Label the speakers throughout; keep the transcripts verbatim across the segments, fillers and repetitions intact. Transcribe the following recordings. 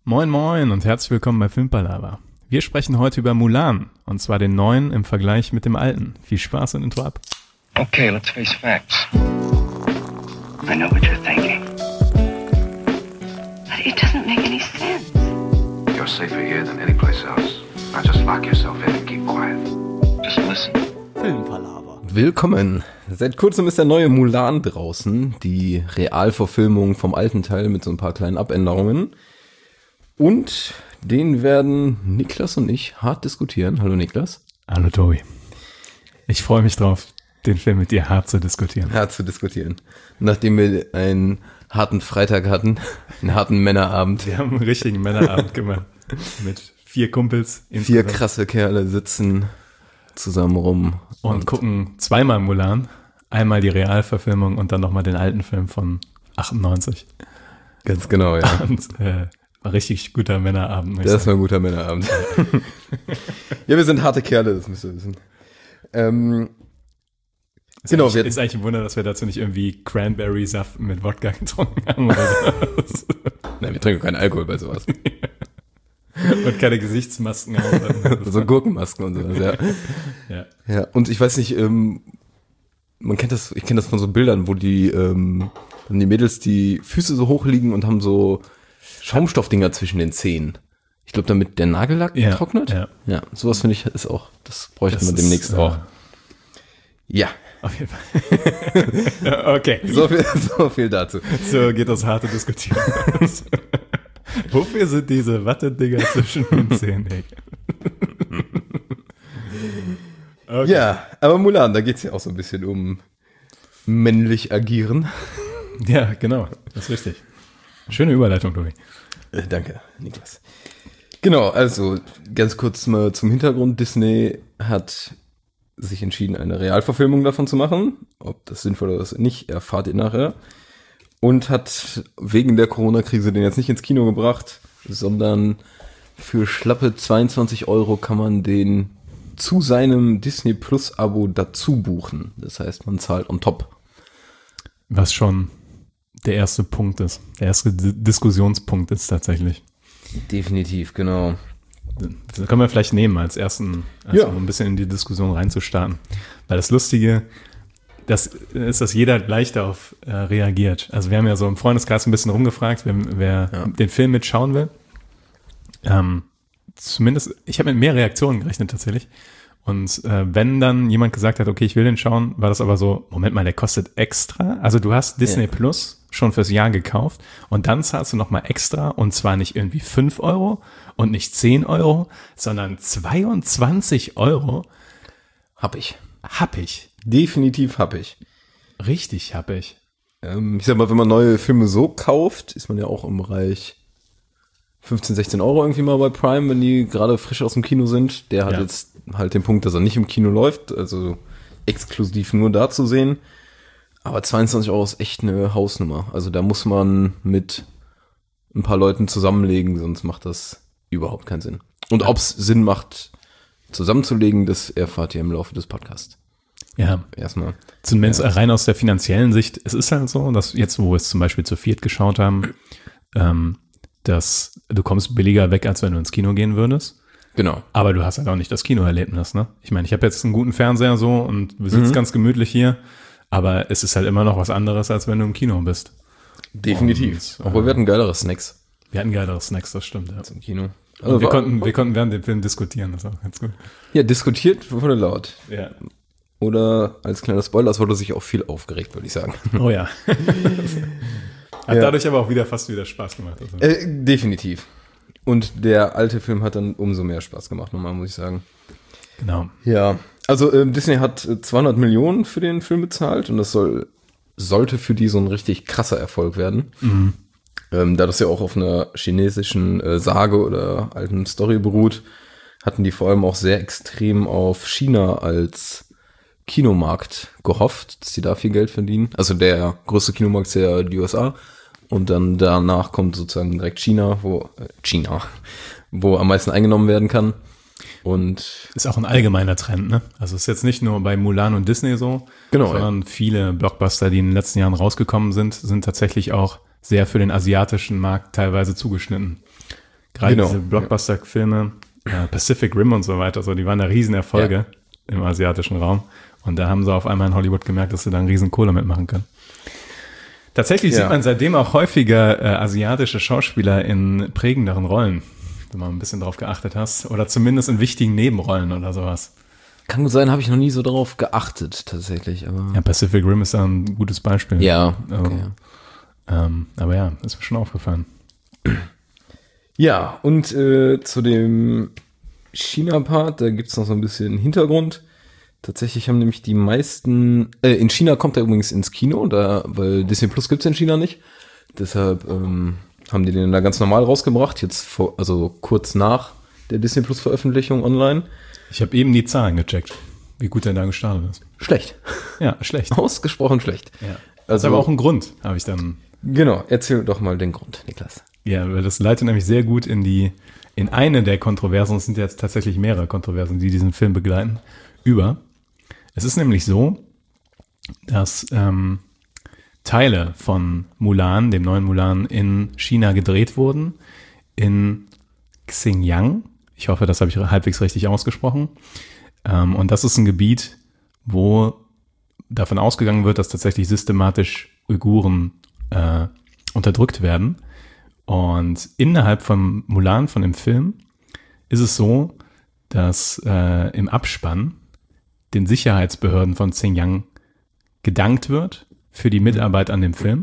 Speaker 1: Moin moin und herzlich willkommen bei Filmpalava. Wir sprechen heute über Mulan, und zwar den neuen im Vergleich mit dem alten. Viel Spaß und Intro ab.
Speaker 2: Okay, let's face facts. I know what you're thinking.
Speaker 3: But it doesn't make any sense.
Speaker 4: You're safer here than any place else. Now just lock yourself in and keep quiet.
Speaker 2: Just listen.
Speaker 5: Filmpalava. Willkommen. Seit kurzem ist der neue Mulan draußen, die Realverfilmung vom alten Teil mit so ein paar kleinen Abänderungen. Und den werden Niklas und ich hart diskutieren. Hallo Niklas.
Speaker 1: Hallo Tobi. Ich freue mich drauf, den Film mit dir hart zu diskutieren.
Speaker 5: Hart zu diskutieren. Nachdem wir einen harten Freitag hatten, einen harten Männerabend.
Speaker 1: Wir haben einen richtigen Männerabend gemacht. Mit vier Kumpels.
Speaker 5: Vier krasse Kerle sitzen zusammen rum.
Speaker 1: Und, und gucken zweimal Mulan. Einmal die Realverfilmung und dann nochmal den alten Film von achtundneunzig.
Speaker 5: Ganz genau, ja.
Speaker 1: Und äh, war richtig guter Männerabend.
Speaker 5: Das war ein guter Männerabend. Ja, wir sind harte Kerle, das müsst ihr wissen. Ähm,
Speaker 1: ist
Speaker 5: genau.
Speaker 1: Eigentlich, ist eigentlich ein Wunder, dass wir dazu nicht irgendwie Cranberry-Saft mit Wodka getrunken haben oder so.
Speaker 5: Nein, wir trinken keinen Alkohol bei sowas.
Speaker 1: Und keine Gesichtsmasken haben.
Speaker 5: So Gurkenmasken und sowas, ja.
Speaker 1: Ja.
Speaker 5: Ja, und ich weiß nicht, ähm, man kennt das, ich kenne das von so Bildern, wo die, ähm, die Mädels die Füße so hoch liegen und haben so Schaumstoffdinger zwischen den Zehen. Ich glaube, damit der Nagellack
Speaker 1: ja,
Speaker 5: trocknet.
Speaker 1: Ja,
Speaker 5: ja, sowas finde ich ist auch, das bräuchte
Speaker 1: das
Speaker 5: man demnächst
Speaker 1: ist,
Speaker 5: auch.
Speaker 1: Äh,
Speaker 5: ja.
Speaker 1: Auf jeden Fall. Okay.
Speaker 5: So viel, so viel dazu.
Speaker 1: So geht das harte Diskutieren. Wofür sind diese Wattedinger zwischen den Zähnen?
Speaker 5: Okay. Ja, aber Mulan, da geht es ja auch so ein bisschen um männlich agieren.
Speaker 1: Ja, genau, das ist richtig. Schöne Überleitung, Tobi.
Speaker 5: Äh, danke, Niklas. Genau, also ganz kurz mal zum Hintergrund. Disney hat sich entschieden, eine Realverfilmung davon zu machen. Ob das sinnvoll ist oder nicht, erfahrt ihr nachher. Und hat wegen der Corona-Krise den jetzt nicht ins Kino gebracht, sondern für schlappe zweiundzwanzig Euro kann man den zu seinem Disney Plus Abo dazu buchen. Das heißt, man zahlt on top.
Speaker 1: Was schon der erste Punkt ist. Der erste D- Diskussionspunkt ist tatsächlich.
Speaker 5: Definitiv, genau.
Speaker 1: Das können wir vielleicht nehmen als ersten, also
Speaker 5: ja.
Speaker 1: um ein bisschen in die Diskussion reinzustarten. Weil das Lustige, das ist, dass jeder gleich darauf äh, reagiert. Also wir haben ja so im Freundeskreis ein bisschen rumgefragt, wer, wer
Speaker 5: ja.
Speaker 1: den Film mitschauen will. Ähm, zumindest, ich habe mit mehr Reaktionen gerechnet tatsächlich. Und äh, wenn dann jemand gesagt hat, okay, ich will den schauen, war das aber so, Moment mal, der kostet extra. Also du hast Disney ja. Plus schon fürs Jahr gekauft und dann zahlst du nochmal extra und zwar nicht irgendwie fünf Euro und nicht zehn Euro, sondern zweiundzwanzig Euro.
Speaker 5: Hab ich.
Speaker 1: Hab ich.
Speaker 5: Definitiv hab ich.
Speaker 1: Richtig hab ich.
Speaker 5: Ähm, ich sag mal, wenn man neue Filme so kauft, ist man ja auch im Bereich fünfzehn, sechzehn Euro irgendwie mal bei Prime, wenn die gerade frisch aus dem Kino sind. Der hat ja. jetzt halt den Punkt, dass er nicht im Kino läuft, also exklusiv nur da zu sehen. Aber zweiundzwanzig Euro ist echt eine Hausnummer. Also da muss man mit ein paar Leuten zusammenlegen, sonst macht das überhaupt keinen Sinn. Und ja. ob es Sinn macht, zusammenzulegen, das erfahrt ihr im Laufe des Podcasts.
Speaker 1: Ja,
Speaker 5: erstmal.
Speaker 1: Zumindest
Speaker 5: ja.
Speaker 1: rein aus der finanziellen Sicht. Es ist halt so, dass jetzt, wo wir es zum Beispiel zu viert geschaut haben, ähm, dass du kommst billiger weg, als wenn du ins Kino gehen würdest.
Speaker 5: Genau.
Speaker 1: Aber du hast halt auch nicht das Kinoerlebnis, ne? Ich meine, ich habe jetzt einen guten Fernseher so und wir sitzen mhm. ganz gemütlich hier, aber es ist halt immer noch was anderes, als wenn du im Kino bist.
Speaker 5: Definitiv. Und, Obwohl äh, wir hatten geilere Snacks.
Speaker 1: Wir hatten geilere Snacks, das stimmt, ja.
Speaker 5: Im Kino.
Speaker 1: Also wir, war, konnten, wir konnten während dem Film diskutieren, das war auch ganz gut.
Speaker 5: Ja, diskutiert wurde laut.
Speaker 1: Ja.
Speaker 5: Oder als kleiner Spoiler, es wurde sich auch viel aufgeregt, würde ich sagen.
Speaker 1: Oh ja. Hat ja. dadurch aber auch wieder fast wieder Spaß gemacht. Also.
Speaker 5: Äh, definitiv. Und der alte Film hat dann umso mehr Spaß gemacht, nochmal, muss ich sagen.
Speaker 1: Genau.
Speaker 5: Ja, also äh, Disney hat zweihundert Millionen für den Film bezahlt und das soll sollte für die so ein richtig krasser Erfolg werden.
Speaker 1: Mhm.
Speaker 5: Ähm, da das ja auch auf einer chinesischen äh, Sage oder alten Story beruht, hatten die vor allem auch sehr extrem auf China als Kinomarkt gehofft, dass sie da viel Geld verdienen. Also der größte Kinomarkt ist ja die U S A. Und dann danach kommt sozusagen direkt China, wo äh, China, wo am meisten eingenommen werden kann. Und
Speaker 1: ist auch ein allgemeiner Trend, ne? Also ist jetzt nicht nur bei Mulan und Disney so,
Speaker 5: genau,
Speaker 1: sondern
Speaker 5: ja.
Speaker 1: viele Blockbuster, die in den letzten Jahren rausgekommen sind, sind tatsächlich auch sehr für den asiatischen Markt teilweise zugeschnitten. Gerade
Speaker 5: Genau,
Speaker 1: diese Blockbuster-Filme, äh, Pacific Rim und so weiter, so, die waren da Riesenerfolge ja. im asiatischen Raum. Und da haben sie auf einmal in Hollywood gemerkt, dass sie da einen riesen Kohle mitmachen können. Tatsächlich ja. sieht man seitdem auch häufiger äh, asiatische Schauspieler in prägenderen Rollen, wenn man ein bisschen drauf geachtet hast. Oder zumindest in wichtigen Nebenrollen oder sowas.
Speaker 5: Kann gut sein, habe ich noch nie so drauf geachtet, tatsächlich. Aber
Speaker 1: ja, Pacific Rim ist da ein gutes Beispiel.
Speaker 5: Ja, okay.
Speaker 1: Also, ähm, aber ja, ist mir schon aufgefallen.
Speaker 5: Ja, und äh, zu dem China-Part, da gibt's noch so ein bisschen Hintergrund. Tatsächlich haben nämlich die meisten, äh, in China kommt er übrigens ins Kino, da, weil Disney Plus gibt's in China nicht. Deshalb ähm, haben die den da ganz normal rausgebracht, jetzt vor, also kurz nach der Disney Plus Veröffentlichung online.
Speaker 1: Ich habe eben die Zahlen gecheckt, wie gut der da gestartet ist.
Speaker 5: Schlecht.
Speaker 1: Ja, schlecht.
Speaker 5: Ausgesprochen schlecht.
Speaker 1: Ja. Also, das ist aber auch ein Grund, habe ich dann.
Speaker 5: Genau, erzähl doch mal den Grund, Niklas.
Speaker 1: Ja, weil das leitet nämlich sehr gut in die, in eine der Kontroversen, es sind jetzt tatsächlich mehrere Kontroversen, die diesen Film begleiten, über. Es ist nämlich so, dass ähm, Teile von Mulan, dem neuen Mulan, in China gedreht wurden, in Xinjiang. Ich hoffe, das habe ich halbwegs richtig ausgesprochen. Ähm, und das ist ein Gebiet, wo davon ausgegangen wird, dass tatsächlich systematisch Uiguren äh, unterdrückt werden. Und innerhalb von Mulan, von dem Film, ist es so, dass äh, im Abspann den Sicherheitsbehörden von Xinjiang gedankt wird für die Mitarbeit an dem Film.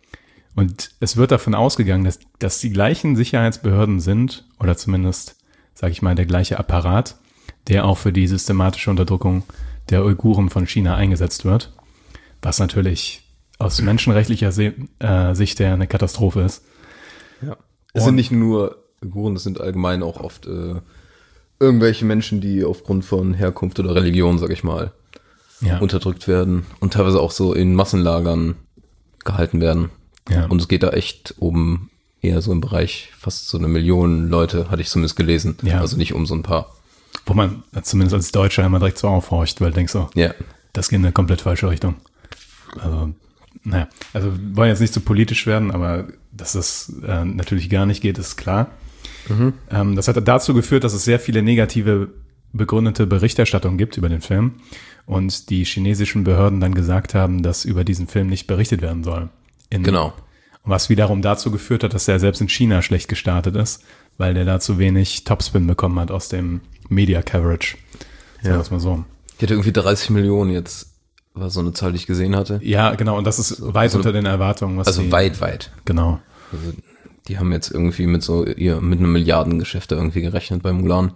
Speaker 1: Und es wird davon ausgegangen, dass, dass die gleichen Sicherheitsbehörden sind, oder zumindest, sage ich mal, der gleiche Apparat, der auch für die systematische Unterdrückung der Uiguren von China eingesetzt wird, was natürlich aus menschenrechtlicher Se- äh, Sicht ja eine Katastrophe ist.
Speaker 5: Ja. Es sind nicht nur Uiguren, es sind allgemein auch oft äh, irgendwelche Menschen, die aufgrund von Herkunft oder Religion, sag ich mal, ja. unterdrückt werden und teilweise auch so in Massenlagern gehalten werden.
Speaker 1: Ja.
Speaker 5: Und es geht da echt um eher so im Bereich fast so eine Million Leute, hatte ich zumindest gelesen.
Speaker 1: Ja.
Speaker 5: Also nicht um so ein paar.
Speaker 1: Wo man zumindest als Deutscher immer direkt so aufhorcht, weil du denkst so,
Speaker 5: ja.
Speaker 1: das geht in eine komplett falsche Richtung. Also, naja, also wir wollen jetzt nicht so politisch werden, aber dass das äh, natürlich gar nicht geht, ist klar. Mhm. Ähm, das hat dazu geführt, dass es sehr viele negative begründete Berichterstattung gibt über den Film und die chinesischen Behörden dann gesagt haben, dass über diesen Film nicht berichtet werden soll. In,
Speaker 5: genau.
Speaker 1: Was wiederum dazu geführt hat, dass er selbst in China schlecht gestartet ist, weil der da zu wenig Topspin bekommen hat aus dem Media Coverage. Sagen wir es mal so.
Speaker 5: Ich hatte irgendwie dreißig Millionen jetzt, war so eine Zahl, die ich gesehen hatte.
Speaker 1: Ja, genau, und das ist so, weit so unter den Erwartungen. Was
Speaker 5: also
Speaker 1: die,
Speaker 5: weit, weit.
Speaker 1: Genau.
Speaker 5: Also die haben jetzt irgendwie mit so ihr mit einem Milliardengeschäft da irgendwie gerechnet bei Mulan.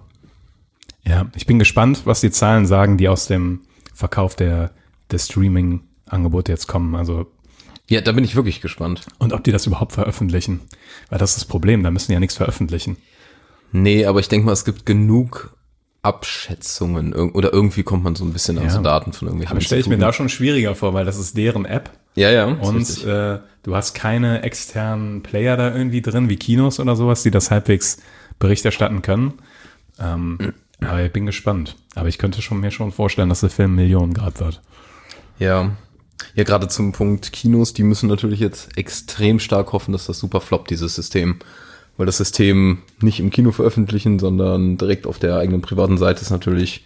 Speaker 1: Ja, ich bin gespannt, was die Zahlen sagen, die aus dem Verkauf der, der Streaming-Angebote jetzt kommen. Also
Speaker 5: ja, da bin ich wirklich gespannt.
Speaker 1: Und ob die das überhaupt veröffentlichen. Weil das ist das Problem, da müssen die ja nichts veröffentlichen.
Speaker 5: Nee, aber ich denke mal, es gibt genug Abschätzungen oder irgendwie kommt man so ein bisschen an ja. so Daten von irgendwelchen.
Speaker 1: Aber stelle ich mir da schon schwieriger vor, weil das ist deren App.
Speaker 5: Ja, ja.
Speaker 1: Und äh, du hast keine externen Player da irgendwie drin, wie Kinos oder sowas, die das halbwegs Bericht erstatten können. Ähm, mhm. Aber ich bin gespannt. Aber ich könnte schon mir schon vorstellen, dass der Film Millionen Grad wird.
Speaker 5: Ja. Ja, gerade zum Punkt Kinos, die müssen natürlich jetzt extrem stark hoffen, dass das super floppt, dieses System. Weil das System nicht im Kino veröffentlichen, sondern direkt auf der eigenen privaten Seite ist natürlich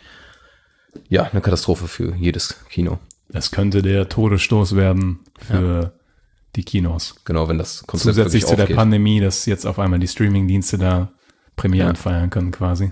Speaker 5: ja eine Katastrophe für jedes Kino.
Speaker 1: Das könnte der Todesstoß werden für ja. die Kinos.
Speaker 5: Genau, wenn das Konzept
Speaker 1: zusätzlich zu
Speaker 5: aufgeht.
Speaker 1: Der Pandemie, dass jetzt auf einmal die Streaming-Dienste da Premieren ja. feiern können quasi.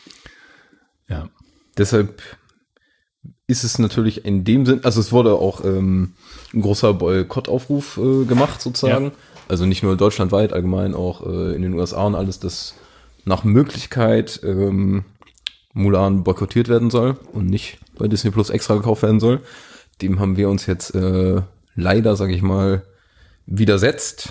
Speaker 1: Ja.
Speaker 5: Deshalb ist es natürlich in dem Sinn, also es wurde auch ähm, ein großer Boykottaufruf äh, gemacht sozusagen. Ja. Also nicht nur deutschlandweit, allgemein auch äh, in den U S A und alles, dass nach Möglichkeit ähm, Mulan boykottiert werden soll und nicht bei Disney Plus extra gekauft werden soll. Dem haben wir uns jetzt äh, leider, sage ich mal, widersetzt.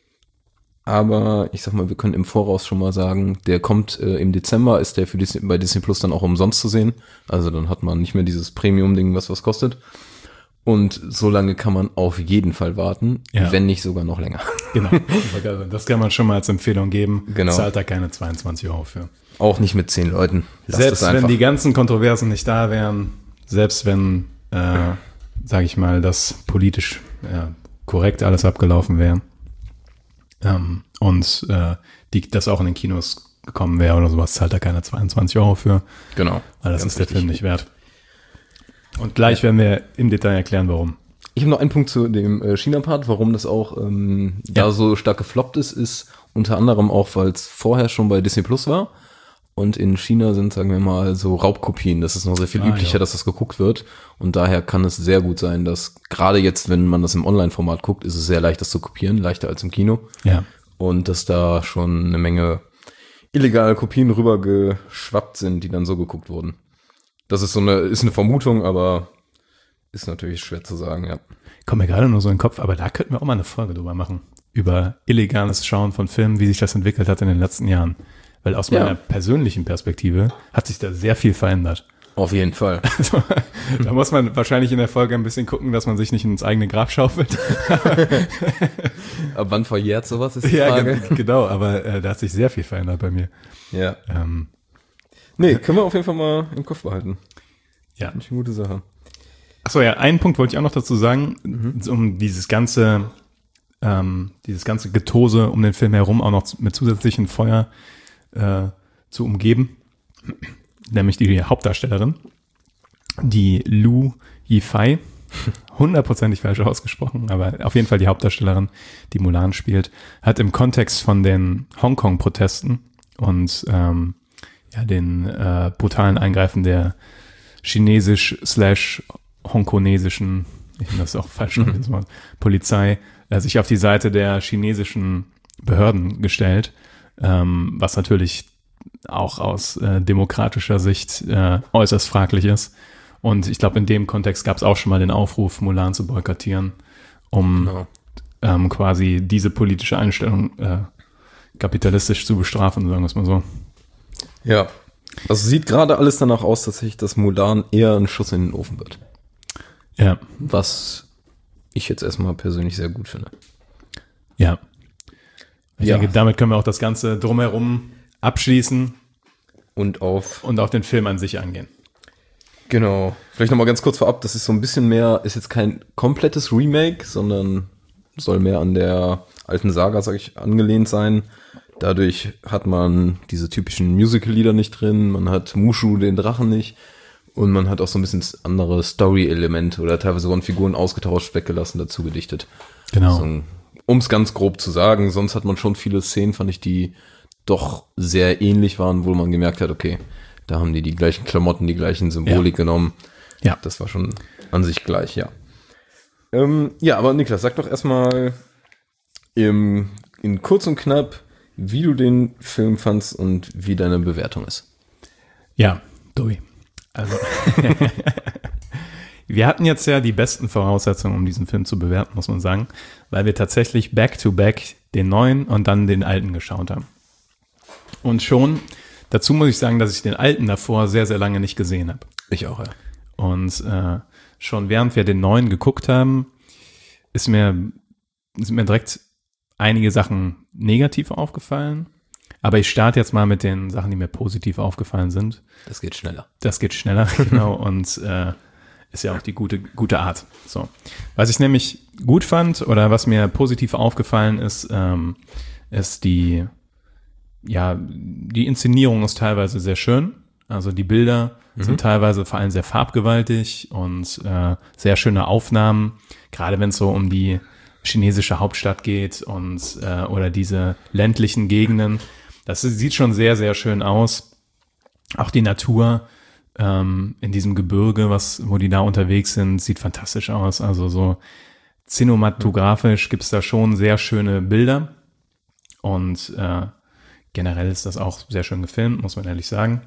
Speaker 5: Aber ich sag mal, wir können im Voraus schon mal sagen, der kommt äh, im Dezember, ist der für Disney, bei Disney Plus dann auch umsonst zu sehen. Also dann hat man nicht mehr dieses Premium-Ding, was was kostet. Und so lange kann man auf jeden Fall warten, ja. wenn nicht sogar noch länger.
Speaker 1: Genau, das kann man schon mal als Empfehlung geben.
Speaker 5: Genau.
Speaker 1: Zahlt da keine zweiundzwanzig Euro für.
Speaker 5: Auch nicht mit zehn Leuten.
Speaker 1: Lasst selbst wenn die ganzen Kontroversen nicht da wären, selbst wenn, äh, sage ich mal, das politisch ja, korrekt alles abgelaufen wäre, ähm, und äh, die das auch in den Kinos gekommen wäre oder sowas, zahlt da keiner zweiundzwanzig Euro für.
Speaker 5: Genau.
Speaker 1: Weil das
Speaker 5: Ganz
Speaker 1: ist der
Speaker 5: richtig.
Speaker 1: Film nicht wert. Und gleich ja. werden wir im Detail erklären, warum.
Speaker 5: Ich habe noch einen Punkt zu dem äh, China-Part, warum das auch ähm, ja. da so stark gefloppt ist, ist unter anderem auch, weil es vorher schon bei Disney Plus war. Und in China sind, sagen wir mal, so Raubkopien. Das ist noch sehr viel
Speaker 1: Ah,
Speaker 5: üblicher,
Speaker 1: ja.
Speaker 5: dass das geguckt wird. Und daher kann es sehr gut sein, dass gerade jetzt, wenn man das im Online-Format guckt, ist es sehr leicht, das zu kopieren, leichter als im Kino.
Speaker 1: Ja.
Speaker 5: Und dass da schon eine Menge illegale Kopien rübergeschwappt sind, die dann so geguckt wurden. Das ist so eine, ist eine Vermutung, aber ist natürlich schwer zu sagen, ja.
Speaker 1: Kommt mir gerade nur so in den Kopf, aber da könnten wir auch mal eine Folge drüber machen. Über illegales Schauen von Filmen, wie sich das entwickelt hat in den letzten Jahren. Weil aus meiner
Speaker 5: Ja.
Speaker 1: persönlichen Perspektive hat sich da sehr viel verändert.
Speaker 5: Auf jeden Fall.
Speaker 1: Also, da muss man wahrscheinlich in der Folge ein bisschen gucken, dass man sich nicht ins eigene Grab schaufelt.
Speaker 5: Ab wann verjährt sowas, ist die
Speaker 1: Ja,
Speaker 5: Frage.
Speaker 1: ge- genau, aber äh, da hat sich sehr viel verändert bei mir.
Speaker 5: Ja.
Speaker 1: Ähm,
Speaker 5: Nee, können wir auf jeden Fall mal im Kopf behalten.
Speaker 1: ja.
Speaker 5: Finde ich eine gute Sache.
Speaker 1: Achso, ja, einen Punkt wollte ich auch noch dazu sagen, mhm. um dieses ganze, ähm, dieses ganze Getose um den Film herum auch noch mit zusätzlichen Feuer äh, zu umgeben, nämlich die Hauptdarstellerin, die Lu Yifei, hundertprozentig falsch ausgesprochen, aber auf jeden Fall die Hauptdarstellerin, die Mulan spielt, hat im Kontext von den Hongkong-Protesten und ähm, ja, den äh, brutalen Eingreifen der chinesisch slash hongkonesischen, ich finde das auch falsch, mhm. das Wort, Polizei, äh, sich auf die Seite der chinesischen Behörden gestellt, ähm, was natürlich auch aus äh, demokratischer Sicht äh, äußerst fraglich ist. Und ich glaube, in dem Kontext gab es auch schon mal den Aufruf, Mulan zu boykottieren, um
Speaker 5: Genau.
Speaker 1: ähm, quasi diese politische Einstellung äh, kapitalistisch zu bestrafen, sagen wir es mal so.
Speaker 5: Ja. Also sieht gerade alles danach aus, tatsächlich, dass Mulan eher ein Schuss in den Ofen wird.
Speaker 1: Ja,
Speaker 5: Was ich jetzt erstmal persönlich sehr gut finde.
Speaker 1: ja. Ich
Speaker 5: Ja.
Speaker 1: denke, damit können wir auch das Ganze drumherum abschließen
Speaker 5: Und auf,
Speaker 1: und auch den Film an sich angehen.
Speaker 5: genau, vielleicht nochmal ganz kurz vorab, das ist so ein bisschen mehr, ist jetzt kein komplettes Remake, sondern soll mehr an der alten Saga, sag ich, angelehnt sein. Dadurch hat man diese typischen Musical-Lieder nicht drin, man hat Mushu, den Drachen nicht und man hat auch so ein bisschen andere Story-Elemente oder teilweise wurden Figuren ausgetauscht, weggelassen, dazu gedichtet.
Speaker 1: Genau.
Speaker 5: So, um es ganz grob zu sagen, sonst hat man schon viele Szenen, fand ich, die doch sehr ähnlich waren, wo man gemerkt hat, okay, da haben die die gleichen Klamotten, die gleichen Symbolik
Speaker 1: Ja.
Speaker 5: genommen.
Speaker 1: Ja.
Speaker 5: Das war schon an sich gleich, ja. Ähm, ja, aber Niklas, sag doch erstmal im, in kurz und knapp, wie du den Film fandst und wie deine Bewertung ist.
Speaker 1: Ja, Tobi. Also, wir hatten jetzt ja die besten Voraussetzungen, um diesen Film zu bewerten, muss man sagen, weil wir tatsächlich back-to-back den neuen und dann den alten geschaut haben. Und schon, dazu muss ich sagen, dass ich den alten davor sehr, sehr lange nicht gesehen habe.
Speaker 5: Ich auch, ja.
Speaker 1: Und äh, schon während wir den neuen geguckt haben, ist mir, sind mir direkt einige Sachen negativ aufgefallen. Aber ich starte jetzt mal mit den Sachen, die mir positiv aufgefallen sind.
Speaker 5: Das geht schneller.
Speaker 1: Das geht schneller, genau. Und äh, ist ja auch die gute, gute Art. So. Was ich nämlich gut fand oder was mir positiv aufgefallen ist, ähm, ist die, ja, die Inszenierung ist teilweise sehr schön. Also die Bilder mhm. sind teilweise vor allem sehr farbgewaltig und äh, sehr schöne Aufnahmen. Gerade wenn es so um die chinesische Hauptstadt geht und äh, oder diese ländlichen Gegenden. Das sieht schon sehr, sehr schön aus. Auch die Natur ähm, in diesem Gebirge, was, wo die da unterwegs sind, sieht fantastisch aus. Also so cinematografisch gibt es da schon sehr schöne Bilder. Und äh, generell ist das auch sehr schön gefilmt, muss man ehrlich sagen.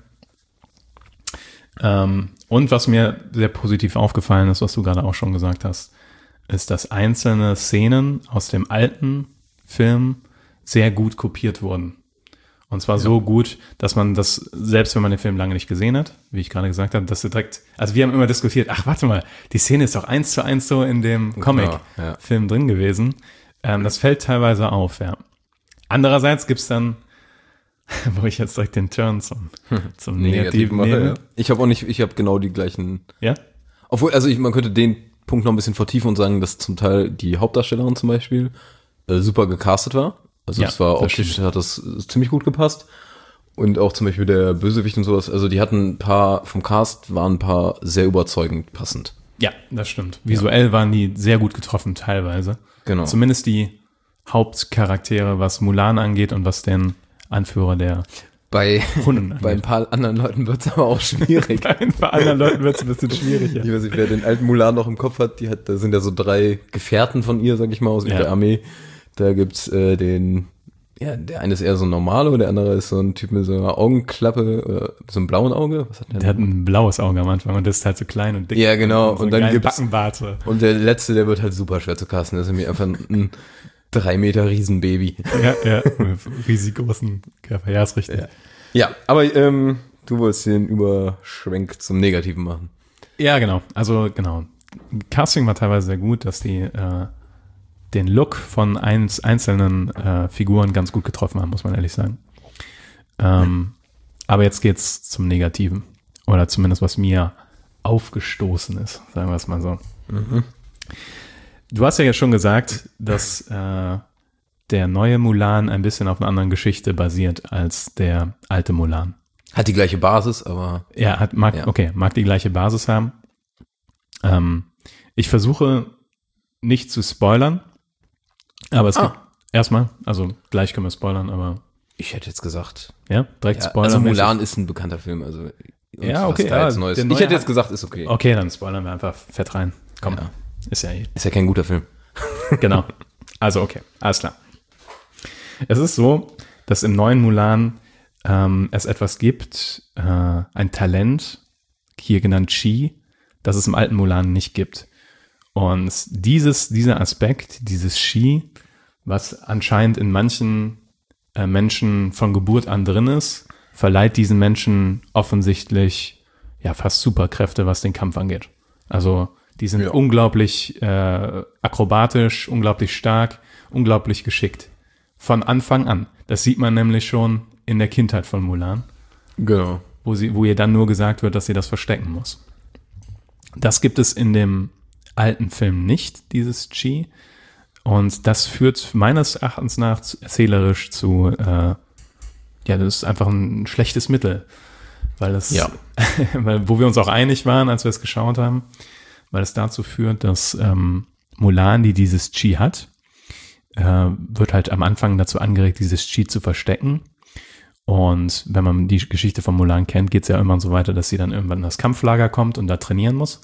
Speaker 1: Ähm, und was mir sehr positiv aufgefallen ist, was du gerade auch schon gesagt hast, ist, dass einzelne Szenen aus dem alten Film sehr gut kopiert wurden. Und zwar ja. so gut, dass man das, selbst wenn man den Film lange nicht gesehen hat, wie ich gerade gesagt habe, dass du direkt, also wir haben immer diskutiert, ach warte mal, die Szene ist doch eins zu eins so in dem Comic-Film ja. drin gewesen. Ähm, das fällt teilweise auf, ja. Andererseits gibt's dann, wo ich jetzt direkt den Turn zum, zum Negativen
Speaker 5: mache,
Speaker 1: nehme.
Speaker 5: Ja. Ich habe auch nicht, ich habe genau die gleichen.
Speaker 1: Ja?
Speaker 5: Obwohl, also ich, man könnte den Punkt noch ein bisschen vertiefen und sagen, dass zum Teil die Hauptdarstellerin zum Beispiel äh, super gecastet war. Also
Speaker 1: Ja,
Speaker 5: das war
Speaker 1: das
Speaker 5: optisch,
Speaker 1: stimmt.
Speaker 5: hat das ziemlich gut gepasst. Und auch zum Beispiel der Bösewicht und sowas, also die hatten ein paar, vom Cast waren ein paar sehr überzeugend passend.
Speaker 1: Ja, das stimmt. Visuell waren die sehr gut getroffen teilweise.
Speaker 5: Genau.
Speaker 1: Zumindest die Hauptcharaktere, was Mulan angeht und was den Anführer der
Speaker 5: Bei,
Speaker 1: Hunden
Speaker 5: bei ein
Speaker 1: angeht.
Speaker 5: paar anderen Leuten wird's aber auch schwierig.
Speaker 1: Bei ein paar anderen Leuten wird es ein bisschen schwieriger.
Speaker 5: Ich weiß nicht, wer den alten Mulan noch im Kopf hat, die hat, da sind ja so drei Gefährten von ihr, sag ich mal, aus
Speaker 1: Ja.
Speaker 5: der Armee. Da gibt's äh, den, ja, der eine ist eher so ein normaler, der andere ist so ein Typ mit so einer Augenklappe, oder so einem blauen Auge. Was hat der?
Speaker 1: Der hat ein blaues Auge am Anfang und das ist halt so klein und dick.
Speaker 5: Ja, genau.
Speaker 1: Und, so
Speaker 5: Und dann
Speaker 1: geile
Speaker 5: gibt's-
Speaker 1: Backenbart. so.
Speaker 5: Und der letzte, der wird halt super schwer zu casten. Das ist mir einfach ein drei Meter Riesenbaby.
Speaker 1: Ja, ja, mit riesig großen Körper. Ja, ist richtig.
Speaker 5: Ja. Ja, aber ähm, du wolltest den Überschwenk zum Negativen machen.
Speaker 1: Ja, genau. Also genau. Casting war teilweise sehr gut, dass die äh, den Look von eins, einzelnen äh, Figuren ganz gut getroffen haben, muss man ehrlich sagen. Ähm, aber jetzt geht's zum Negativen. Oder zumindest was mir aufgestoßen ist, sagen wir es mal so. Du hast ja jetzt schon gesagt, dass äh, der neue Mulan ein bisschen auf einer anderen Geschichte basiert als der alte Mulan.
Speaker 5: Hat die gleiche Basis, aber
Speaker 1: Ja, hat, mag,
Speaker 5: Ja.
Speaker 1: okay, mag die gleiche Basis haben. Ähm, ich versuche nicht zu spoilern, aber es
Speaker 5: Ah.
Speaker 1: gibt erstmal, also gleich können wir spoilern, aber
Speaker 5: ich hätte jetzt gesagt,
Speaker 1: ja, direkt
Speaker 5: ja,
Speaker 1: spoilern.
Speaker 5: also Mulan ist ein bekannter Film, also und
Speaker 1: Ja, okay,
Speaker 5: was da
Speaker 1: ja,
Speaker 5: jetzt Neues.
Speaker 1: der
Speaker 5: Ich
Speaker 1: neue
Speaker 5: hätte jetzt
Speaker 1: hat-
Speaker 5: gesagt, ist okay.
Speaker 1: Okay, dann spoilern wir einfach fett rein. Komm,
Speaker 5: Ja.
Speaker 1: ist ja eh.
Speaker 5: Ist ja kein guter Film.
Speaker 1: Genau. Also okay, alles klar. Es ist so, dass im neuen Mulan ähm, es etwas gibt, äh, ein Talent, hier genannt Qi, das es im alten Mulan nicht gibt. Und dieses, dieser Aspekt, dieses Qi, was anscheinend in manchen äh, Menschen von Geburt an drin ist, verleiht diesen Menschen offensichtlich ja fast Superkräfte, was den Kampf angeht. Also die sind
Speaker 5: Ja.
Speaker 1: unglaublich äh, akrobatisch, unglaublich stark, unglaublich geschickt. Von Anfang an. Das sieht man nämlich schon in der Kindheit von Mulan,
Speaker 5: Genau.
Speaker 1: wo sie, wo ihr dann nur gesagt wird, dass sie das verstecken muss. Das gibt es in dem alten Film nicht, dieses Qi. Und das führt meines Erachtens nach zu- erzählerisch zu, äh, ja, das ist einfach ein schlechtes Mittel. Weil es,
Speaker 5: Ja.
Speaker 1: weil, wo wir uns auch einig waren, als wir es geschaut haben, weil es dazu führt, dass ähm, Mulan, die dieses Qi hat, äh, wird halt am Anfang dazu angeregt, dieses Qi zu verstecken. Und wenn man die Geschichte von Mulan kennt, geht es ja immer so weiter, dass sie dann irgendwann in das Kampflager kommt und da trainieren muss.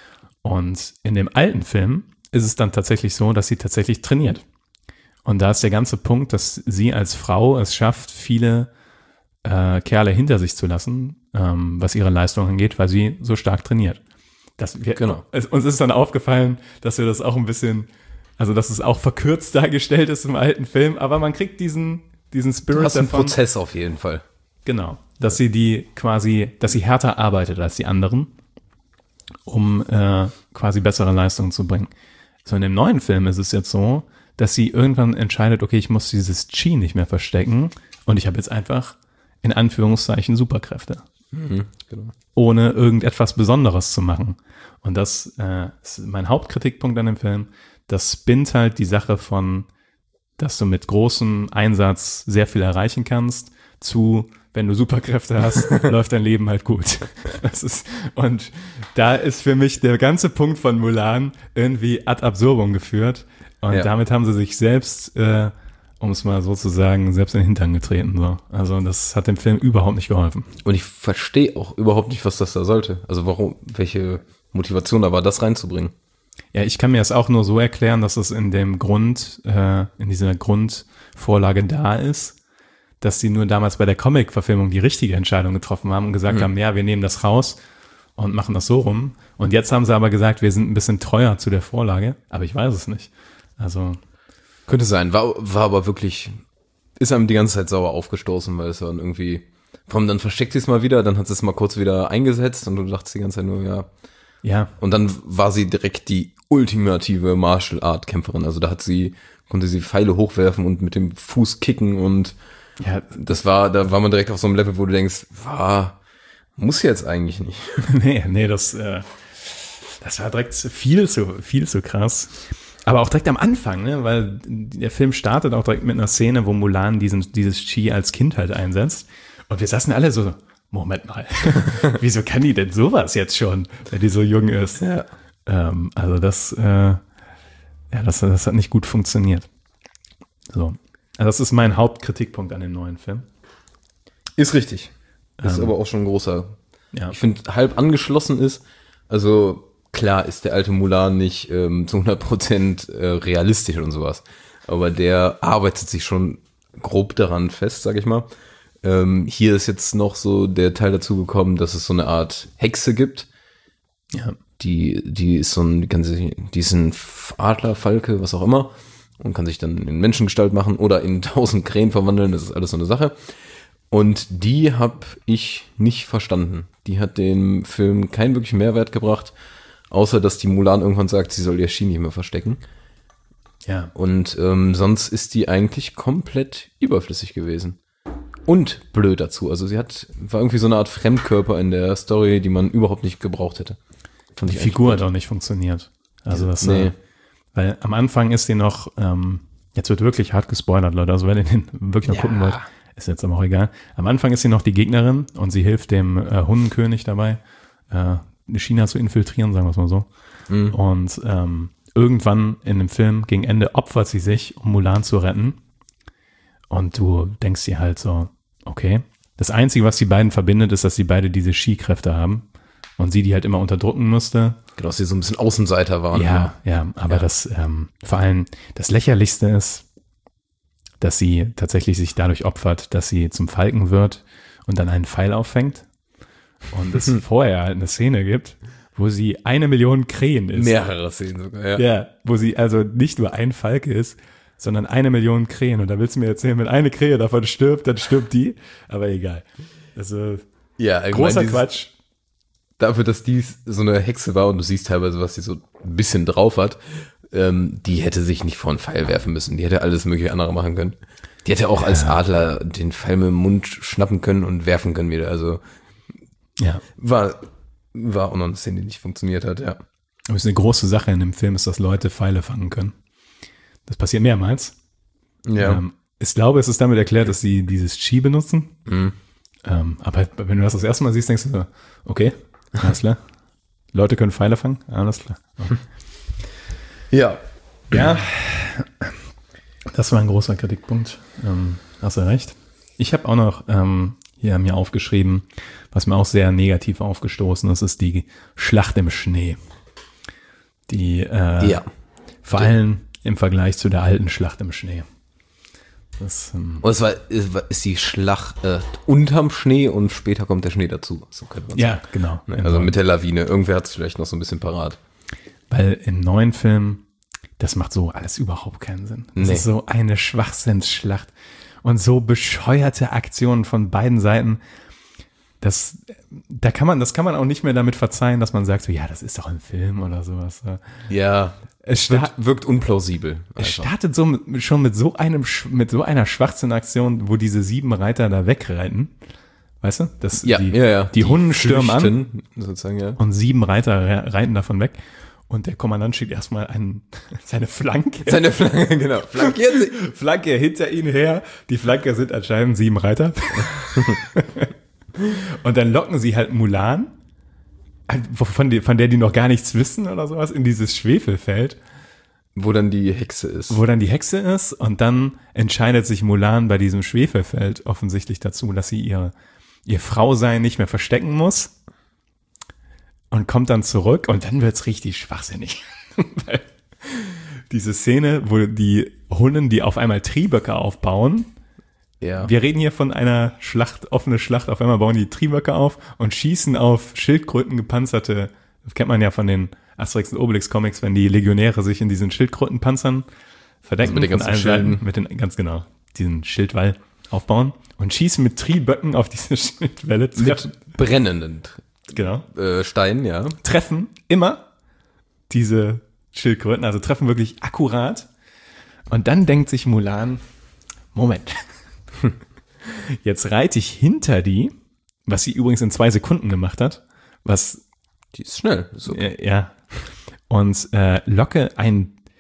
Speaker 1: Und in dem alten Film ist es dann tatsächlich so, dass sie tatsächlich trainiert. Und da ist der ganze Punkt, dass sie als Frau es schafft, viele äh, Kerle hinter sich zu lassen, ähm, was ihre Leistung angeht, weil sie so stark trainiert. Das, wir,
Speaker 5: Genau.
Speaker 1: es, uns ist dann aufgefallen, dass wir das auch ein bisschen, also dass es auch verkürzt dargestellt ist im alten Film, aber man kriegt diesen, diesen
Speaker 5: Du
Speaker 1: Spirit
Speaker 5: hast einen
Speaker 1: davon.
Speaker 5: Prozess auf jeden Fall.
Speaker 1: Genau, dass sie die quasi, dass sie härter arbeitet als die anderen, um äh, quasi bessere Leistungen zu bringen. So in dem neuen Film ist es jetzt so, dass sie irgendwann entscheidet, okay, ich muss dieses Qi nicht mehr verstecken und ich habe jetzt einfach in Anführungszeichen Superkräfte,
Speaker 5: Genau.
Speaker 1: ohne irgendetwas Besonderes zu machen. Und das äh, ist mein Hauptkritikpunkt an dem Film. Das spinnt halt die Sache von, dass du mit großem Einsatz sehr viel erreichen kannst, zu, wenn du Superkräfte hast, läuft dein Leben halt gut. Das ist, und da ist für mich der ganze Punkt von Mulan irgendwie ad absurdum geführt. Und
Speaker 5: Ja.
Speaker 1: damit haben sie sich selbst, äh, um es mal so zu sagen, selbst in den Hintern getreten. So. Also das hat dem Film überhaupt nicht geholfen.
Speaker 5: Und ich verstehe auch überhaupt nicht, was das da sollte. Also warum, welche Motivation da war, das reinzubringen.
Speaker 1: Ja, ich kann mir das auch nur so erklären, dass es in dem Grund, äh, in dieser Grundvorlage da ist, dass sie nur damals bei der Comic-Verfilmung die richtige Entscheidung getroffen haben und gesagt
Speaker 5: Mhm.
Speaker 1: haben, ja, wir nehmen das raus und machen das so rum. Und jetzt haben sie aber gesagt, wir sind ein bisschen treuer zu der Vorlage, aber ich weiß es nicht. Also,
Speaker 5: Könnte sein, war, war aber wirklich, ist einem die ganze Zeit sauer aufgestoßen, weil es dann irgendwie, vor allem dann versteckt sie es mal wieder, dann hat sie es mal kurz wieder eingesetzt und du dachtest die ganze Zeit nur, ja.
Speaker 1: ja,
Speaker 5: Und dann war sie direkt die ultimative Martial Art Kämpferin, also da hat sie, konnte sie Pfeile hochwerfen und mit dem Fuß kicken und
Speaker 1: ja,
Speaker 5: das war, da war man direkt auf so einem Level, wo du denkst, war, muss jetzt eigentlich nicht.
Speaker 1: nee, nee, das, äh, das war direkt viel zu, viel zu krass. Aber auch direkt am Anfang, ne? Weil der Film startet auch direkt mit einer Szene, wo Mulan diesen, dieses Qi als Kind halt einsetzt. Und wir saßen alle so, Moment mal, wieso kann die denn sowas jetzt schon, wenn die so jung ist?
Speaker 5: Ja.
Speaker 1: Ähm, also das, äh, ja, das, das hat nicht gut funktioniert. So. Also das ist mein Hauptkritikpunkt an dem neuen Film.
Speaker 5: Ist richtig. Ist
Speaker 1: Ähm,
Speaker 5: aber auch schon ein großer.
Speaker 1: Ja.
Speaker 5: Ich finde, halb angeschlossen ist, also klar ist der alte Mulan nicht ähm, zu hundert Prozent äh, realistisch und sowas, aber der arbeitet sich schon grob daran fest, sag ich mal. Ähm, hier ist jetzt noch so der Teil dazu gekommen, dass es so eine Art Hexe gibt.
Speaker 1: Ja.
Speaker 5: Die, die ist so ein, die kann sich, die ist ein Adler, Falke, was auch immer, und kann sich dann in Menschengestalt machen oder in tausend Krähen verwandeln, das ist alles so eine Sache. Und die habe ich nicht verstanden. Die hat dem Film keinen wirklichen Mehrwert gebracht, außer dass die Mulan irgendwann sagt, sie soll ihr Ski nicht mehr verstecken.
Speaker 1: Ja.
Speaker 5: Und ähm, sonst ist die eigentlich komplett überflüssig gewesen. Und blöd dazu. Also sie hat, war irgendwie so eine Art Fremdkörper in der Story, die man überhaupt nicht gebraucht hätte. Fand
Speaker 1: Die
Speaker 5: ich
Speaker 1: Figur
Speaker 5: eigentlich
Speaker 1: hat auch nicht funktioniert. Also das,
Speaker 5: Nee.
Speaker 1: äh, weil am Anfang ist sie noch, ähm, jetzt wird wirklich hart gespoilert, Leute, also wenn ihr den wirklich noch
Speaker 5: Ja.
Speaker 1: gucken wollt, ist jetzt aber auch egal. Am Anfang ist sie noch die Gegnerin und sie hilft dem äh, Hundenkönig dabei, äh, China zu infiltrieren, sagen wir es mal so.
Speaker 5: Mhm.
Speaker 1: Und ähm, irgendwann in dem Film, gegen Ende, opfert sie sich, um Mulan zu retten. Und du denkst dir halt so, okay, das Einzige, was die beiden verbindet, ist, dass sie beide diese Skikräfte haben und sie die halt immer unterdrücken musste.
Speaker 5: Genau, dass sie so ein bisschen Außenseiter waren.
Speaker 1: Ja, ja, aber
Speaker 5: Ja.
Speaker 1: das ähm, vor allem das Lächerlichste ist, dass sie tatsächlich sich dadurch opfert, dass sie zum Falken wird und dann einen Pfeil auffängt und es vorher halt eine Szene gibt, wo sie eine Million Krähen ist.
Speaker 5: Mehrere Szenen sogar, ja.
Speaker 1: Ja, wo sie also nicht nur ein Falke ist, sondern eine Million Krähen. Und da willst du mir erzählen, wenn eine Krähe davon stirbt, dann stirbt die. Aber egal. Also
Speaker 5: Ja, allgemein
Speaker 1: großer
Speaker 5: dieses-
Speaker 1: Quatsch.
Speaker 5: Dafür, dass die so eine Hexe war und du siehst teilweise, was sie so ein bisschen drauf hat, ähm, die hätte sich nicht vor einen Pfeil werfen müssen. Die hätte alles mögliche andere machen können. Die hätte auch als Adler den Pfeil mit dem Mund schnappen können und werfen können wieder. Also
Speaker 1: Ja.
Speaker 5: war, war auch noch eine Szene, die nicht funktioniert hat, ja.
Speaker 1: Aber es ist eine große Sache in dem Film, ist, dass Leute Pfeile fangen können. Das passiert mehrmals.
Speaker 5: Ja.
Speaker 1: Ähm, ich glaube, es ist damit erklärt, dass sie dieses Qi benutzen.
Speaker 5: Mhm.
Speaker 1: Ähm, aber wenn du das das erste Mal siehst, denkst du so, okay, alles klar. Leute können Pfeile fangen, alles klar. Okay.
Speaker 5: Ja.
Speaker 1: Ja, das war ein großer Kritikpunkt. Ähm, hast du recht. Ich habe auch noch ähm, hier mir aufgeschrieben, was mir auch sehr negativ aufgestoßen ist, ist die Schlacht im Schnee. Die äh,
Speaker 5: Ja.
Speaker 1: vor allem im Vergleich zu der alten Schlacht im Schnee. Das, ähm,
Speaker 5: Und es war, es war ist die Schlacht äh, unterm Schnee und später kommt der Schnee dazu. So könnte man
Speaker 1: ja, genau.
Speaker 5: sagen. Also mit der Lawine. Irgendwer hat es vielleicht noch so ein bisschen parat.
Speaker 1: Weil im neuen Film, das macht so alles überhaupt keinen Sinn. Das
Speaker 5: Nee.
Speaker 1: ist so eine Schwachsinnsschlacht und so bescheuerte Aktionen von beiden Seiten. Das, da kann man, das kann man auch nicht mehr damit verzeihen, dass man sagt, so, ja, das ist doch ein Film oder sowas.
Speaker 5: Ja.
Speaker 1: Es, sta
Speaker 5: Wirkt, wirkt unplausibel.
Speaker 1: es
Speaker 5: einfach.
Speaker 1: startet so mit, schon mit so einem, Sch- mit so einer Schwachsinnaktion, wo diese sieben Reiter da wegreiten. Weißt du? Das,
Speaker 5: Ja,
Speaker 1: die,
Speaker 5: ja, ja.
Speaker 1: Die, Hunden stürmen an
Speaker 5: flüchten, sozusagen, ja.
Speaker 1: und sieben Reiter re- reiten davon weg. Und der Kommandant schickt erstmal einen, seine Flanke.
Speaker 5: Seine Flanke, genau. Flankiert sie.
Speaker 1: Flanke hinter ihnen her. Die Flanke sind anscheinend sieben Reiter. Und dann locken sie halt Mulan, von, die, von der die noch gar nichts wissen oder sowas, in dieses Schwefelfeld,
Speaker 5: Wo dann die Hexe ist.
Speaker 1: wo dann die Hexe ist. Und dann entscheidet sich Mulan bei diesem Schwefelfeld offensichtlich dazu, dass sie ihr, ihr Frausein nicht mehr verstecken muss. Und kommt dann zurück und dann wird's richtig schwachsinnig. Weil diese Szene, wo die Hunden, die auf einmal Trieböcke aufbauen,
Speaker 5: Ja.
Speaker 1: wir reden hier von einer Schlacht, offene Schlacht, auf einmal bauen die Trieböcke auf und schießen auf Schildkröten gepanzerte, das kennt man ja von den Asterix und Obelix Comics, wenn die Legionäre sich in diesen Schildkrötenpanzern verdecken,
Speaker 5: Also mit den
Speaker 1: von
Speaker 5: ganzen
Speaker 1: allen Seiten,
Speaker 5: Schilden.
Speaker 1: mit den, ganz genau, diesen Schildwall aufbauen und schießen mit Trieböcken auf diese Schildwelle, treffen,
Speaker 5: Mit brennenden
Speaker 1: genau,
Speaker 5: äh, Steinen, ja.
Speaker 1: treffen immer diese Schildkröten, also treffen wirklich akkurat. Und dann denkt sich Mulan, Moment, jetzt reite ich hinter die, was sie übrigens in zwei Sekunden gemacht hat, was,
Speaker 5: Die ist schnell. So.
Speaker 1: äh, ja, und äh, locke ein,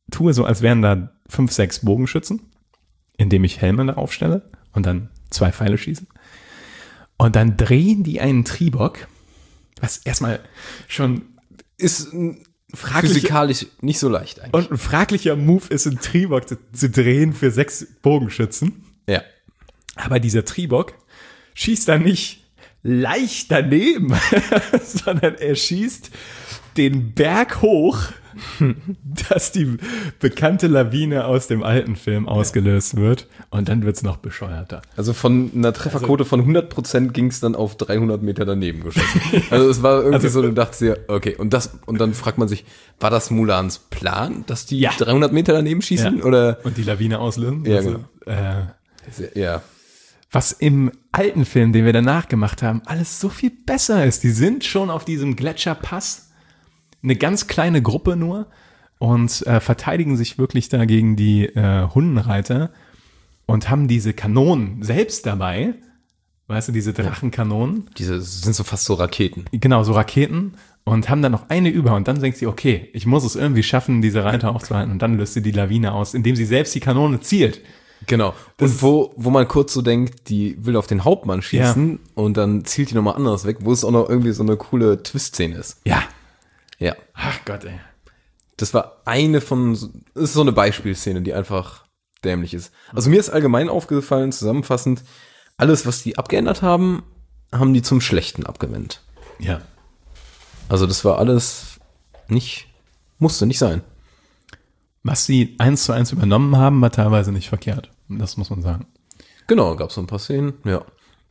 Speaker 1: tue so, als wären da fünf, sechs Bogenschützen, indem ich Helme da aufstelle und dann zwei Pfeile schieße. Und dann drehen die einen Tribok, was erstmal schon
Speaker 5: Ist ein
Speaker 1: fraglich,
Speaker 5: physikalisch nicht so leicht eigentlich.
Speaker 1: und ein fraglicher Move ist, einen Tribok zu, zu drehen für sechs Bogenschützen.
Speaker 5: Ja.
Speaker 1: Aber dieser Tribok schießt dann nicht leicht daneben, sondern er schießt den Berg hoch, dass die bekannte Lawine aus dem alten Film ausgelöst wird. Und dann wird's noch bescheuerter.
Speaker 5: Also von einer Trefferquote von hundert Prozent ging es dann auf dreihundert Meter daneben geschossen. Also es war irgendwie
Speaker 1: Also-
Speaker 5: so, du dachtest dir, okay, und das, und dann fragt man sich, war das Mulans Plan, dass die
Speaker 1: Ja.
Speaker 5: dreihundert Meter daneben schießen?
Speaker 1: Ja.
Speaker 5: Oder?
Speaker 1: Und die Lawine auslösen.
Speaker 5: Ja,
Speaker 1: Also, äh,
Speaker 5: Ja.
Speaker 1: was im alten Film, den wir danach gemacht haben, alles so viel besser ist. Die sind schon auf diesem Gletscherpass, eine ganz kleine Gruppe nur, und äh, verteidigen sich wirklich da gegen die äh, Hundenreiter und haben diese Kanonen selbst dabei, weißt du, diese Drachenkanonen,
Speaker 5: Diese sind so fast so Raketen.
Speaker 1: genau, so Raketen, und haben dann noch eine über, und dann denkt sie, okay, ich muss es irgendwie schaffen, diese Reiter aufzuhalten, und dann löst sie die Lawine aus, indem sie selbst die Kanone zielt.
Speaker 5: Genau. Und wo, wo man kurz so denkt, die will auf den Hauptmann schießen und dann zielt die nochmal anders weg, wo es auch noch irgendwie so eine coole Twist-Szene ist.
Speaker 1: Ja.
Speaker 5: Ja.
Speaker 1: Ach Gott, ey.
Speaker 5: Das war eine von, so- das ist so eine Beispielszene, die einfach dämlich ist. Also mir ist allgemein aufgefallen, zusammenfassend, alles, was die abgeändert haben, haben die zum Schlechten abgewendet.
Speaker 1: Ja.
Speaker 5: Also das war alles nicht, musste nicht sein.
Speaker 1: Was sie eins zu eins übernommen haben, war teilweise nicht verkehrt. Das muss man sagen.
Speaker 5: Genau, gab es so ein paar Szenen, ja.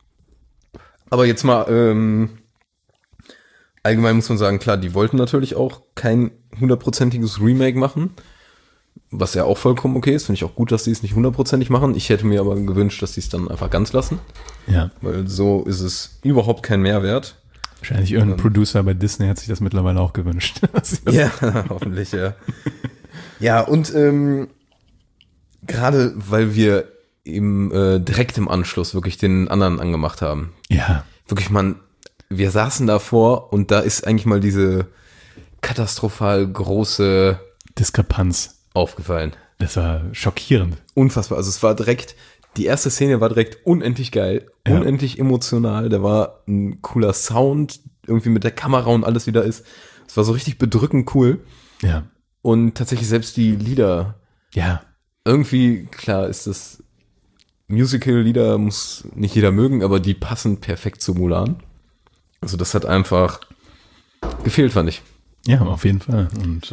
Speaker 5: Aber jetzt mal, ähm, allgemein muss man sagen, klar, die wollten natürlich auch kein hundertprozentiges Remake machen, was ja auch vollkommen okay ist. Finde ich auch gut, dass die es nicht hundertprozentig machen. Ich hätte mir aber gewünscht, dass die es dann einfach ganz lassen,
Speaker 1: Ja.
Speaker 5: weil so ist es überhaupt kein Mehrwert.
Speaker 1: Wahrscheinlich irgendein Producer bei Disney hat sich das mittlerweile auch gewünscht.
Speaker 5: Ja, hoffentlich, ja. Ja, und ähm, gerade weil wir im äh, direkt im Anschluss wirklich den anderen angemacht haben.
Speaker 1: Ja.
Speaker 5: Wirklich, man, wir saßen davor und da ist eigentlich mal diese katastrophal große
Speaker 1: Diskrepanz.
Speaker 5: aufgefallen.
Speaker 1: Das war schockierend.
Speaker 5: Unfassbar. Also es war direkt, die erste Szene war direkt unendlich geil,
Speaker 1: Ja.
Speaker 5: unendlich emotional. Da war ein cooler Sound, irgendwie mit der Kamera und alles wieder ist. Es war so richtig bedrückend cool.
Speaker 1: Ja.
Speaker 5: Und tatsächlich selbst die Lieder,
Speaker 1: Ja.
Speaker 5: irgendwie, klar ist das Musical-Lieder, muss nicht jeder mögen, aber die passen perfekt zu Mulan. Also das hat einfach gefehlt, fand ich.
Speaker 1: Ja, auf jeden Fall. Und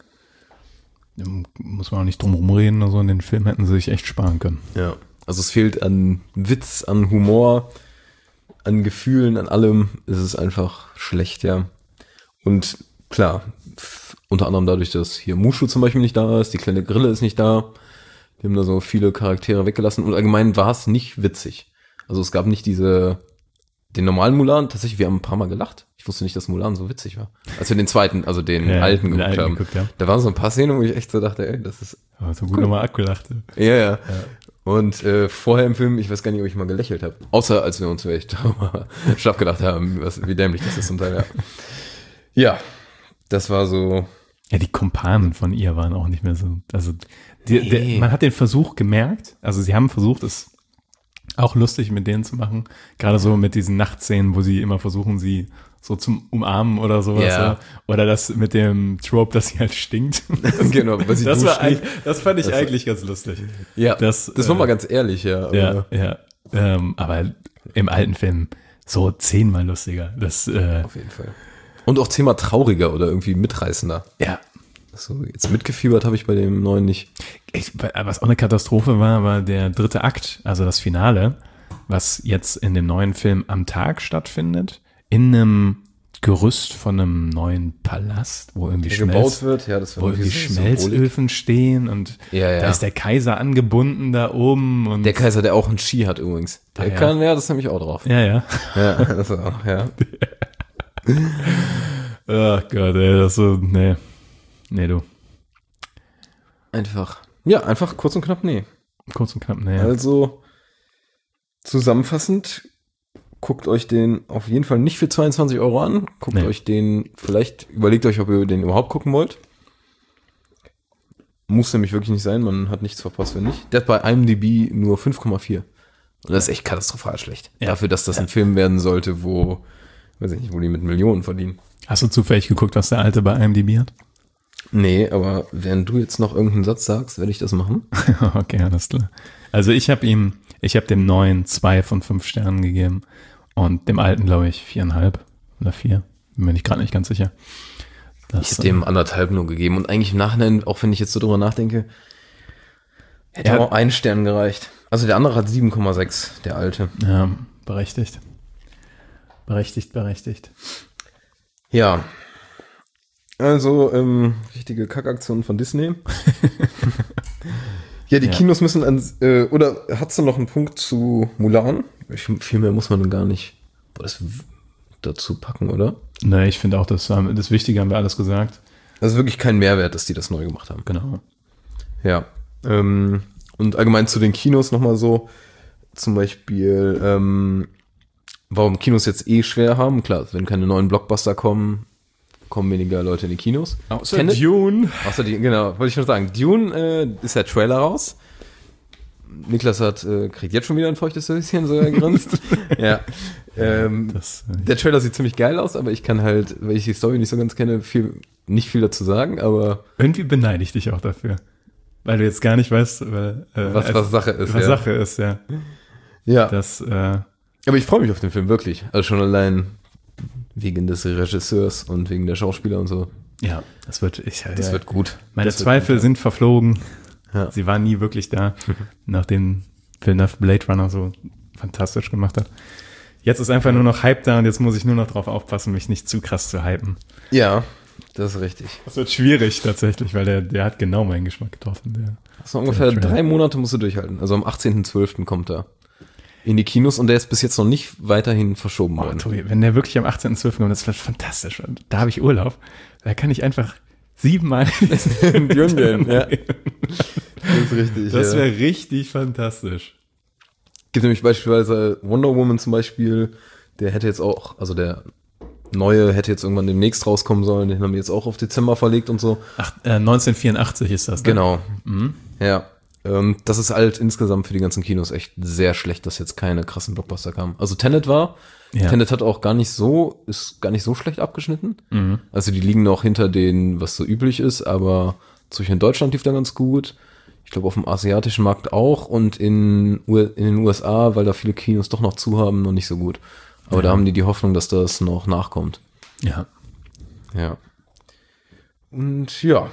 Speaker 1: äh, muss man auch nicht drum rumreden. Also in den Film hätten sie sich echt sparen können.
Speaker 5: Ja. Also es fehlt an Witz, an Humor, an Gefühlen, an allem. Es ist einfach schlecht, ja. Und klar, f- unter anderem dadurch, dass hier Mushu zum Beispiel nicht da ist, die kleine Grille ist nicht da. Die haben da so viele Charaktere weggelassen und allgemein war es nicht witzig. Also es gab nicht diese, den normalen Mulan, tatsächlich, wir haben ein paar Mal gelacht. Ich wusste nicht, dass Mulan so witzig war. Als wir den zweiten, also den
Speaker 1: Ja,
Speaker 5: alten
Speaker 1: den
Speaker 5: geguckt
Speaker 1: alten
Speaker 5: haben.
Speaker 1: geguckt haben.
Speaker 5: Da waren so ein paar Szenen, wo ich echt so dachte, ey, das ist,
Speaker 1: Aber so gut nochmal abgelacht.
Speaker 5: ja, ja. Und äh, vorher im Film, ich weiß gar nicht, ob ich mal gelächelt habe. Außer als wir uns echt schlapp gedacht haben, was, wie dämlich das ist zum Teil, ja. Ja, das war so,
Speaker 1: Ja, die Kumpanen von ihr waren auch nicht mehr so. Also die,
Speaker 5: Nee.
Speaker 1: der, man hat den Versuch gemerkt. Also sie haben versucht, es auch lustig mit denen zu machen. Gerade so mit diesen Nachtszenen, wo sie immer versuchen, sie so zum Umarmen oder sowas.
Speaker 5: Ja.
Speaker 1: Ja. Oder das mit dem Trope, dass sie halt stinkt.
Speaker 5: genau, weil sie
Speaker 1: Das, war
Speaker 5: duscht
Speaker 1: eigentlich,
Speaker 5: nicht.
Speaker 1: das fand ich
Speaker 5: Das-
Speaker 1: eigentlich ganz lustig.
Speaker 5: Ja,
Speaker 1: das,
Speaker 5: das, das war
Speaker 1: äh,
Speaker 5: mal ganz ehrlich, ja. Aber
Speaker 1: Ja, ja. Ähm, aber im alten Film so zehnmal lustiger. Das, äh,
Speaker 5: auf jeden Fall. Und auch zehnmal trauriger oder irgendwie mitreißender.
Speaker 1: ja.
Speaker 5: So, jetzt mitgefiebert habe ich bei dem neuen nicht.
Speaker 1: Ich, was auch eine Katastrophe war, war der dritte Akt, also das Finale, was jetzt in dem neuen Film am Tag stattfindet, in einem Gerüst von einem neuen Palast, wo irgendwie,
Speaker 5: Der
Speaker 1: Schmelz,
Speaker 5: gebaut wird, ja, das war
Speaker 1: wo
Speaker 5: irgendwie
Speaker 1: irgendwie
Speaker 5: so Symbolik.
Speaker 1: Schmelzöfen stehen und
Speaker 5: Ja, ja.
Speaker 1: da ist der Kaiser angebunden da oben. Und
Speaker 5: Der Kaiser, der auch einen Ski hat übrigens. Der
Speaker 1: Ah, ja.
Speaker 5: kann, ja, das nehme ich auch drauf.
Speaker 1: ja, ja.
Speaker 5: Ja, das auch, ja.
Speaker 1: Ach Gott, ey, das so, nee. Nee, du.
Speaker 5: Einfach, ja, einfach kurz und knapp, nee.
Speaker 1: Kurz und knapp, nee.
Speaker 5: Also, zusammenfassend, guckt euch den auf jeden Fall nicht für zweiundzwanzig Euro an. Guckt
Speaker 1: Nee.
Speaker 5: euch den, vielleicht überlegt euch, ob ihr den überhaupt gucken wollt. Muss nämlich wirklich nicht sein, man hat nichts verpasst, wenn nicht. Der hat bei IMDb nur fünf Komma vier. Und das ist echt katastrophal schlecht.
Speaker 1: Ja.
Speaker 5: Dafür, dass das ein Film werden sollte, wo, weiß ich nicht, wo die mit Millionen verdienen.
Speaker 1: Hast du zufällig geguckt, was der Alte bei IMDb hat?
Speaker 5: Nee, aber während du jetzt noch irgendeinen Satz sagst, werde ich das machen.
Speaker 1: Okay, alles klar. Also ich habe ihm, ich habe dem neuen zwei von fünf Sternen gegeben und dem Alten, glaube ich, viereinhalb oder vier. Bin mir nicht gerade nicht ganz sicher. Das,
Speaker 5: Ich habe dem anderthalb nur gegeben. Und eigentlich im Nachhinein, auch wenn ich jetzt so drüber nachdenke, hätte
Speaker 1: Ja.
Speaker 5: auch ein Stern gereicht. Also der andere hat sieben Komma sechs, der Alte.
Speaker 1: Ja, berechtigt. Berechtigt, berechtigt.
Speaker 5: Ja. Also, ähm, richtige Kackaktion von Disney. Ja, die
Speaker 1: Ja.
Speaker 5: Kinos müssen ans, äh, oder hast du noch einen Punkt zu Mulan? Ich, viel mehr muss man dann gar nicht das w- dazu packen, oder?
Speaker 1: Nee, ich finde auch, das, haben- das Wichtige haben wir alles gesagt.
Speaker 5: Also wirklich kein Mehrwert, dass die das neu gemacht haben.
Speaker 1: Genau.
Speaker 5: Ja. Ähm, und allgemein zu den Kinos nochmal so, zum Beispiel, ähm, warum Kinos jetzt eh schwer haben. Klar, wenn keine neuen Blockbuster kommen, kommen weniger Leute in die Kinos.
Speaker 1: Außer
Speaker 5: Tenet-
Speaker 1: Dune.
Speaker 5: Außer die, genau, wollte ich schon sagen. Dune äh, ist der Trailer raus. Niklas hat, äh, kriegt jetzt schon wieder ein feuchtes Höschen, so er grinst. Ja. Ähm,
Speaker 1: Das, äh,
Speaker 5: der Trailer sieht ziemlich geil aus, aber ich kann halt, weil ich die Story nicht so ganz kenne, viel, nicht viel dazu sagen, aber
Speaker 1: irgendwie beneide ich dich auch dafür. Weil du jetzt gar nicht weißt, weil, äh,
Speaker 5: was,
Speaker 1: als-
Speaker 5: was Sache ist.
Speaker 1: was
Speaker 5: ja.
Speaker 1: Sache ist, ja.
Speaker 5: Ja.
Speaker 1: Das, äh,
Speaker 5: Aber ich freue mich auf den Film, wirklich. Also schon allein wegen des Regisseurs und wegen der Schauspieler und so.
Speaker 1: ja, das wird, ich,
Speaker 5: Das
Speaker 1: ja,
Speaker 5: wird gut.
Speaker 1: meine
Speaker 5: das wird
Speaker 1: Zweifel
Speaker 5: gut,
Speaker 1: sind verflogen.
Speaker 5: Ja.
Speaker 1: Sie waren nie wirklich da, nachdem Villeneuve Blade Runner so fantastisch gemacht hat. Jetzt ist einfach nur noch Hype da und jetzt muss ich nur noch drauf aufpassen, mich nicht zu krass zu hypen.
Speaker 5: Ja, das ist richtig.
Speaker 1: Das wird schwierig tatsächlich, weil der, der hat genau meinen Geschmack getroffen. Der.
Speaker 5: Also ungefähr
Speaker 1: Der Trailer.
Speaker 5: drei Monate musst du durchhalten. Also am achtzehnten zwölften kommt er in die Kinos und der ist bis jetzt noch nicht weiterhin verschoben
Speaker 1: Oh,
Speaker 5: worden.
Speaker 1: Tobi, wenn der wirklich am achtzehnten zwölften kommt, das wird fantastisch. Da habe ich Urlaub. Da kann ich einfach siebenmal
Speaker 5: Dune gehen, ja. Das ist richtig.
Speaker 1: Das
Speaker 5: ja.
Speaker 1: wäre richtig fantastisch.
Speaker 5: Gibt nämlich beispielsweise Wonder Woman zum Beispiel, der hätte jetzt auch, also der neue hätte jetzt irgendwann demnächst rauskommen sollen, den haben wir jetzt auch auf Dezember verlegt und so.
Speaker 1: Ach, äh, neunzehnhundertvierundachtzig ist das, ne?
Speaker 5: Genau.
Speaker 1: Mhm.
Speaker 5: Ja. Ähm, das ist halt insgesamt für die ganzen Kinos echt sehr schlecht, dass jetzt keine krassen Blockbuster kamen. Also Tenet war,
Speaker 1: Ja.
Speaker 5: Tenet hat auch gar nicht so, ist gar nicht so schlecht abgeschnitten.
Speaker 1: Mhm.
Speaker 5: Also die liegen noch hinter denen, was so üblich ist, aber zum Beispiel in Deutschland lief der ganz gut. Ich glaube auf dem asiatischen Markt auch und in, U- in den U S A, weil da viele Kinos doch noch zu haben, noch nicht so gut. Aber
Speaker 1: Ja.
Speaker 5: da haben die die Hoffnung, dass das noch nachkommt.
Speaker 1: Ja.
Speaker 5: Ja. Und ja.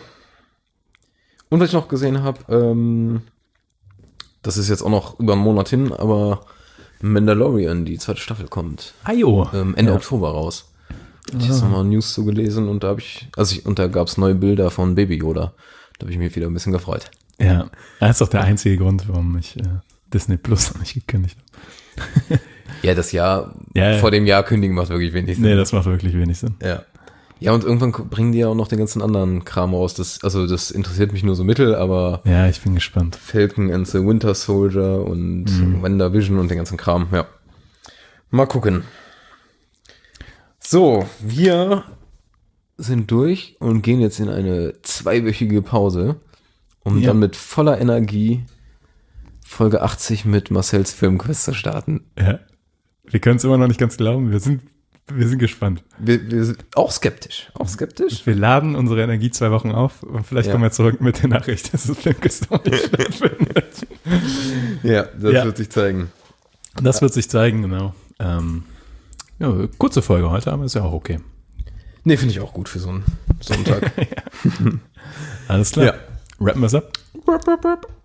Speaker 5: Und was ich noch gesehen habe, ähm, das ist jetzt auch noch über einen Monat hin, aber Mandalorian, die zweite Staffel kommt
Speaker 1: Ajo.
Speaker 5: ähm, Ende
Speaker 1: Ja.
Speaker 5: Oktober raus. Ich habe nochmal News zu gelesen und da habe ich, also ich, und da gab es neue Bilder von Baby Yoda. Da habe ich mich wieder ein bisschen gefreut.
Speaker 1: Ja. Das ist auch der einzige Grund, warum ich äh, Disney Plus noch nicht gekündigt habe.
Speaker 5: Ja, das Jahr,
Speaker 1: Ja, ja.
Speaker 5: vor dem Jahr kündigen macht wirklich wenig Sinn.
Speaker 1: Nee, das macht wirklich wenig Sinn.
Speaker 5: Ja. Ja, und irgendwann ko- bringen die ja auch noch den ganzen anderen Kram raus. Das, also das interessiert mich nur so mittel, aber
Speaker 1: Ja, ich bin gespannt.
Speaker 5: Falcon and the Winter Soldier und
Speaker 1: Mhm.
Speaker 5: WandaVision und den ganzen Kram, ja. Mal gucken. So, wir sind durch und gehen jetzt in eine zweiwöchige Pause, um
Speaker 1: Ja.
Speaker 5: dann mit voller Energie Folge achtzig mit Marcells Filmquiz zu starten.
Speaker 1: Ja. Wir können es immer noch nicht ganz glauben. Wir sind, wir sind gespannt.
Speaker 5: Wir, wir sind auch skeptisch. Auch skeptisch?
Speaker 1: Wir laden unsere Energie zwei Wochen auf und vielleicht
Speaker 5: Ja.
Speaker 1: kommen wir zurück mit der Nachricht, dass das Filmquiz noch nicht stattfindet.
Speaker 5: Ja, das
Speaker 1: Ja.
Speaker 5: wird sich zeigen.
Speaker 1: Das wird sich zeigen, genau. Ähm, ja, kurze Folge heute, aber ist ja auch okay.
Speaker 5: Nee, finde ich auch gut für so einen Sonntag.
Speaker 1: Alles klar.
Speaker 5: Ja.
Speaker 1: Rappen wir es ab.
Speaker 5: Rup, rup, rup.